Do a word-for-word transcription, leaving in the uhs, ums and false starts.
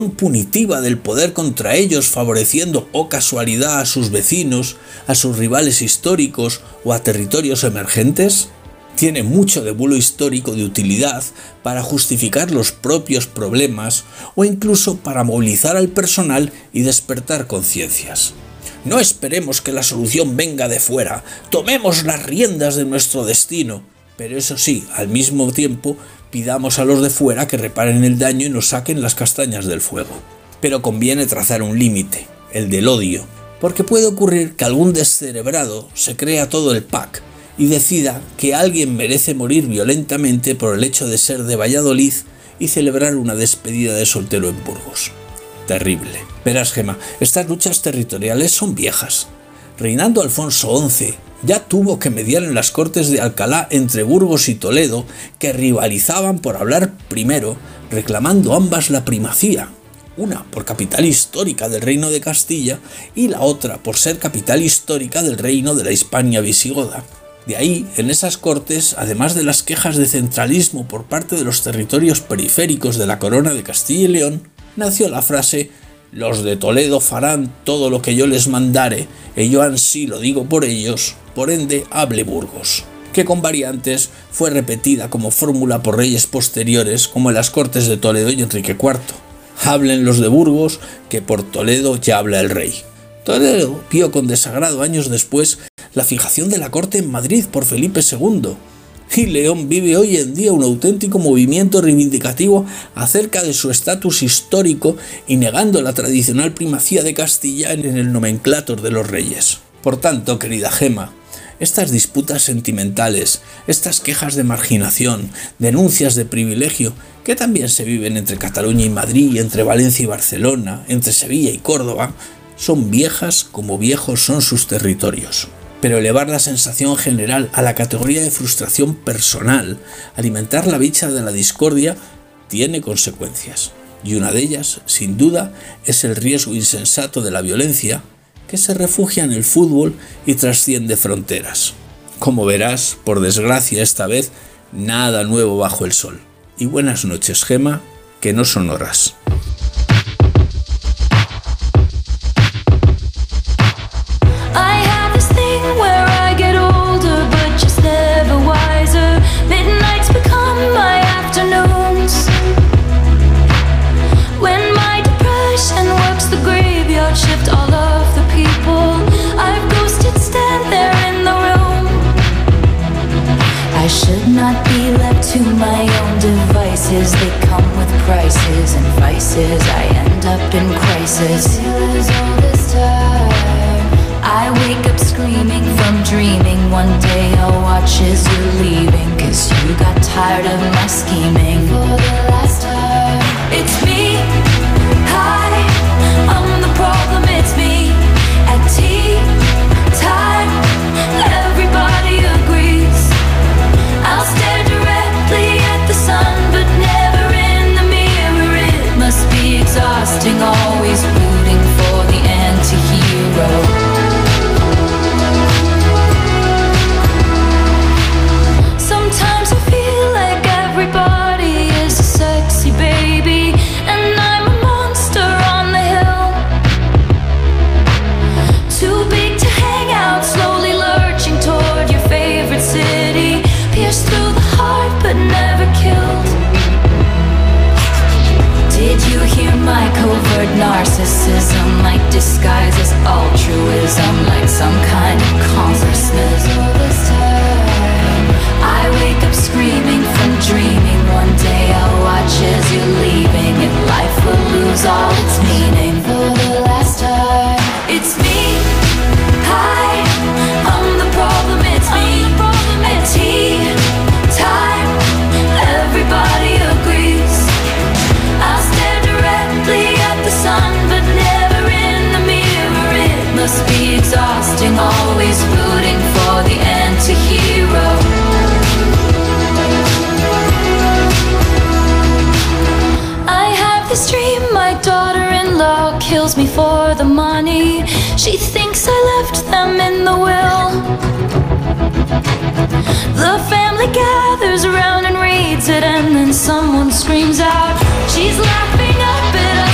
punitiva del poder contra ellos, favoreciendo, oh casualidad, a sus vecinos, a sus rivales históricos o a territorios emergentes? Tiene mucho de bulo histórico de utilidad para justificar los propios problemas o incluso para movilizar al personal y despertar conciencias. No esperemos que la solución venga de fuera, tomemos las riendas de nuestro destino, pero eso sí, al mismo tiempo, pidamos a los de fuera que reparen el daño y nos saquen las castañas del fuego. Pero conviene trazar un límite, el del odio, porque puede ocurrir que algún descerebrado se crea todo el pack y decida que alguien merece morir violentamente por el hecho de ser de Valladolid y celebrar una despedida de soltero en Burgos. Terrible. Verás, Gema, estas luchas territoriales son viejas. Reinando Alfonso once, ya tuvo que mediar en las Cortes de Alcalá entre Burgos y Toledo, que rivalizaban por hablar primero, reclamando ambas la primacía, una por capital histórica del Reino de Castilla y la otra por ser capital histórica del Reino de la Hispania visigoda. De ahí, en esas Cortes, además de las quejas de centralismo por parte de los territorios periféricos de la Corona de Castilla y León, nació la frase «Los de Toledo farán todo lo que yo les mandare, e yo ansí lo digo por ellos, por ende hable Burgos», que con variantes fue repetida como fórmula por reyes posteriores como en las Cortes de Toledo y Enrique cuarto. «Hablen los de Burgos, que por Toledo ya habla el rey». Toledo vio con desagrado años después la fijación de la corte en Madrid por Felipe segundo, y León vive hoy en día un auténtico movimiento reivindicativo acerca de su estatus histórico y negando la tradicional primacía de Castilla en el nomenclátor de los reyes. Por tanto, querida Gema, estas disputas sentimentales, estas quejas de marginación, denuncias de privilegio, que también se viven entre Cataluña y Madrid, entre Valencia y Barcelona, entre Sevilla y Córdoba, son viejas como viejos son sus territorios. Pero elevar la sensación general a la categoría de frustración personal, alimentar la bicha de la discordia, tiene consecuencias. Y una de ellas, sin duda, es el riesgo insensato de la violencia, que se refugia en el fútbol y trasciende fronteras. Como verás, por desgracia esta vez, nada nuevo bajo el sol. Y buenas noches, Gema, que no son horas. To my own devices, they come with prices and vices. I end up in crisis. All this time, I wake up screaming from dreaming. One day I'll watch as you're leaving, 'cause you got tired of my scheming. For the last time, it's me. Hi, I'm the problem. It's me. At tea time, everybody agrees. I'll stare directly at the sun, but never in the mirror. It must be exhausting, always rooting for the anti-hero. Sometimes I feel like everybody is a sexy baby, and I'm a monster on the hill. Too big to hang out, slowly lurching toward your favorite city. Pierced through the heart but never killed. Did you hear my covert narcissism? Like disguise as altruism, like some kind of consciousness. All this time, I wake up screaming from dreaming. One day I'll watch as you're leaving, and life will lose all its meaning. For the last time, it's me. Hi, I'm the problem. It's me. At tea time, everybody agrees. I'll stare directly at the sun, but never in the mirror. It must be exhausting, always rooting for the anti-hero. I have this dream, my daughter-in-law kills me for the money. She thinks I left them in the will. The family gathers around and reads it, and then someone screams out, she's laughing up at us.